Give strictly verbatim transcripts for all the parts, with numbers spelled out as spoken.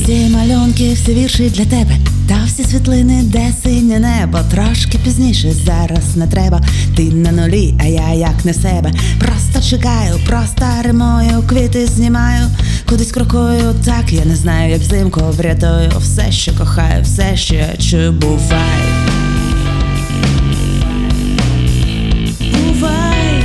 Всі малюнки, всі вірші для тебе, та всі світлини, де синє небо. Трошки пізніше, зараз не треба. Ти на нулі, а я як не в себе. Просто чекаю, просто римую, квіти знімаю, кудись крокую, так я не знаю, як взимку врятую все, що кохаю, все, що я чую, бувай. Бувай.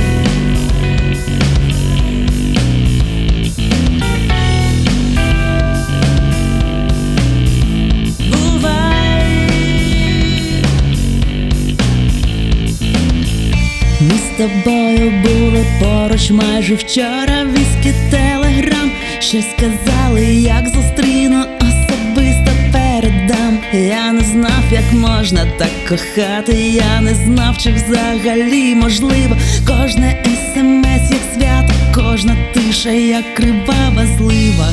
Ми з тобою були поруч майже вчора. Віскі, телеграм, щось сказали, як зустріну, особисто передам. Я не знав, як можна так кохати. Я не знав, чи взагалі можливо. Кожне смс як свято, кожна тиша як кривава злива.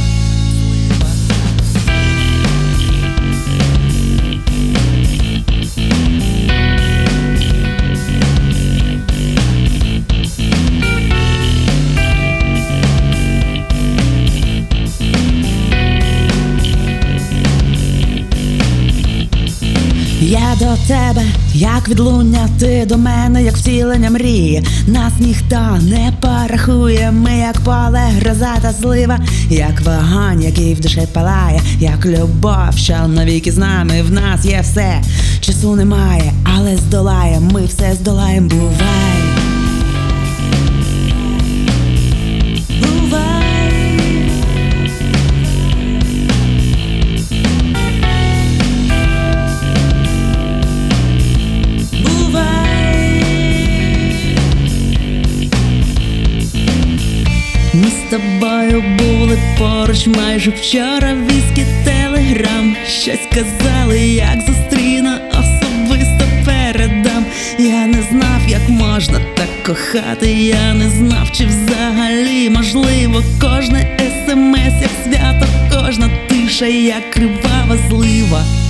Я до тебе, як відлуння, ти до мене, як втілення мрії. Нас ніхто не порахує, ми як поле, гроза та злива, як вогонь, який в душі палає, як любов, що навіки з нами. В нас є все, часу немає, але здолаєм, ми все здолаєм, бувай. Ми з тобою були поруч майже вчора. Віскі, телеграм, щось казали, як зустріну, особисто передам. Я не знав, як можна так кохати. Я не знав, чи взагалі можливо. Кожне смс як свято, кожна тиша як кривава злива.